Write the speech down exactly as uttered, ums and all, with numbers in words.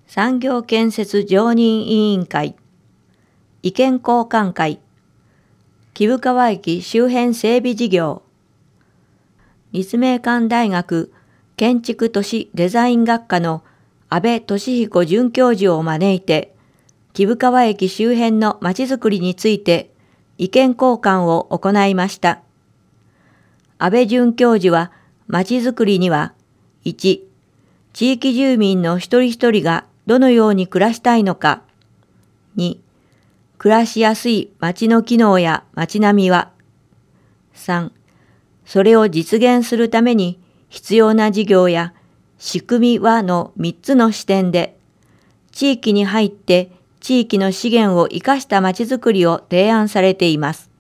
産業建設常任委員会、意見交換会、貴生川駅周辺整備事業、立命館大学建築都市デザイン学科の安倍俊彦准教授を招いて、貴生川駅周辺のまちづくりについて意見交換を行いました。安倍准教授は、まちづくりには、いち、地域住民の一人一人がどのように暮らしたいのか、に、暮らしやすい街の機能や街並みは、さん、それを実現するために必要な事業や仕組みはのみっつの視点で、地域に入って地域の資源を生かしたまちづくりを提案されています。